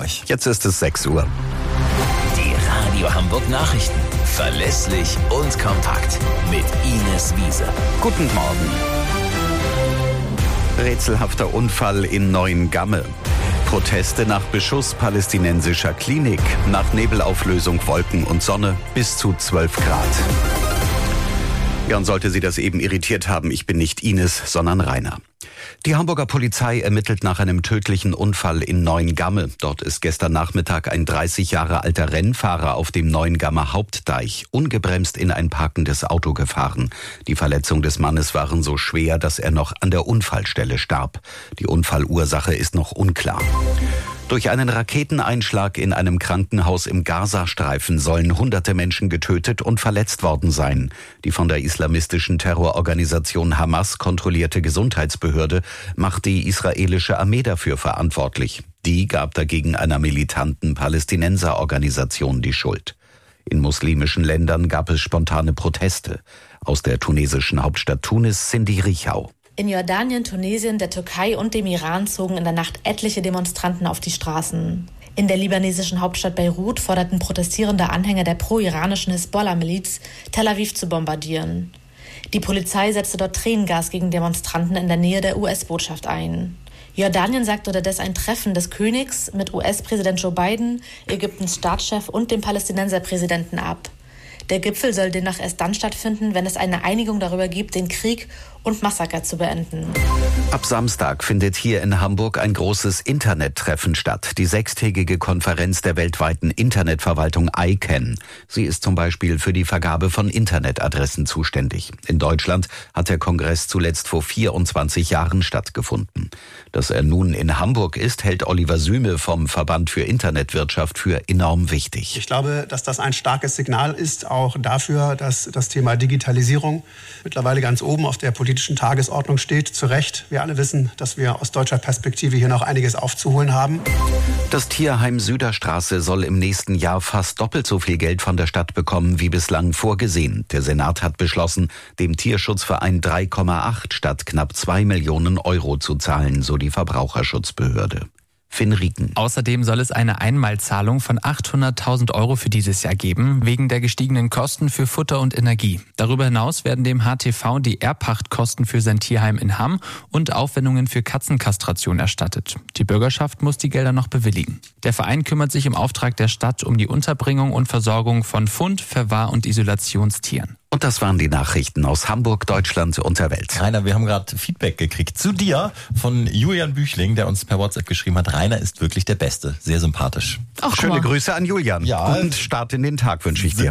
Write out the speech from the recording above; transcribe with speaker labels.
Speaker 1: euch.
Speaker 2: Jetzt ist es 6 Uhr.
Speaker 3: Die Radio Hamburg Nachrichten. Verlässlich und kompakt. Mit Ines Wiese.
Speaker 2: Guten Morgen. Rätselhafter Unfall in Neuengamme. Proteste nach Beschuss palästinensischer Klinik. Nach Nebelauflösung Wolken und Sonne bis zu 12 Grad. Ja, und sollte Sie das eben irritiert haben, ich bin nicht Ines, sondern Rainer. Die Hamburger Polizei ermittelt nach einem tödlichen Unfall in Neuengamme. Dort ist gestern Nachmittag ein 30 Jahre alter Rennfahrer auf dem Neuengammer Hauptdeich ungebremst in ein parkendes Auto gefahren. Die Verletzungen des Mannes waren so schwer, dass er noch an der Unfallstelle starb. Die Unfallursache ist noch unklar. Durch einen Raketeneinschlag in einem Krankenhaus im Gazastreifen sollen Hunderte Menschen getötet und verletzt worden sein. Die von der islamistischen Terrororganisation Hamas kontrollierte Gesundheitsbehörde macht die israelische Armee dafür verantwortlich. Die gab dagegen einer militanten Palästinenserorganisation die Schuld. In muslimischen Ländern gab es spontane Proteste. Aus der tunesischen Hauptstadt Tunis Cindy Richau.
Speaker 4: In Jordanien, Tunesien, der Türkei und dem Iran zogen in der Nacht etliche Demonstranten auf die Straßen. In der libanesischen Hauptstadt Beirut forderten protestierende Anhänger der pro-iranischen Hisbollah-Miliz, Tel Aviv zu bombardieren. Die Polizei setzte dort Tränengas gegen Demonstranten in der Nähe der US-Botschaft ein. Jordanien sagte unterdessen ein Treffen des Königs mit US-Präsident Joe Biden, Ägyptens Staatschef und dem Palästinenserpräsidenten ab. Der Gipfel soll demnach erst dann stattfinden, wenn es eine Einigung darüber gibt, den Krieg und Massaker zu beenden.
Speaker 2: Ab Samstag findet hier in Hamburg ein großes Internettreffen statt. Die 6-tägige Konferenz der weltweiten Internetverwaltung ICANN. Sie ist zum Beispiel für die Vergabe von Internetadressen zuständig. In Deutschland hat der Kongress zuletzt vor 24 Jahren stattgefunden. Dass er nun in Hamburg ist, hält Oliver Süme vom Verband für Internetwirtschaft für enorm wichtig.
Speaker 5: Ich glaube, dass das ein starkes Signal ist, auch dafür, dass das Thema Digitalisierung mittlerweile ganz oben auf der politischen Tagesordnung steht. Zu Recht. Wir alle wissen, dass wir aus deutscher Perspektive hier noch einiges aufzuholen haben.
Speaker 2: Das Tierheim Süderstraße soll im nächsten Jahr fast doppelt so viel Geld von der Stadt bekommen wie bislang vorgesehen. Der Senat hat beschlossen, dem Tierschutzverein 3,8 statt knapp 2 Millionen Euro zu zahlen, so die Verbraucherschutzbehörde. Finn Rieken.
Speaker 6: Außerdem soll es eine Einmalzahlung von 800.000 Euro für dieses Jahr geben, wegen der gestiegenen Kosten für Futter und Energie. Darüber hinaus werden dem HTV die Erbpachtkosten für sein Tierheim in Hamm und Aufwendungen für Katzenkastration erstattet. Die Bürgerschaft muss die Gelder noch bewilligen. Der Verein kümmert sich im Auftrag der Stadt um die Unterbringung und Versorgung von Fund-, Verwahr- und Isolationstieren.
Speaker 2: Und das waren die Nachrichten aus Hamburg, Deutschland und der Welt.
Speaker 1: Rainer, wir haben gerade Feedback gekriegt zu dir von Julian Büchling, der uns per WhatsApp geschrieben hat. Rainer ist wirklich der Beste. Sehr sympathisch.
Speaker 2: Schöne Grüße an Julian.
Speaker 1: Ja.
Speaker 2: Guten Start in den Tag wünsche ich dir.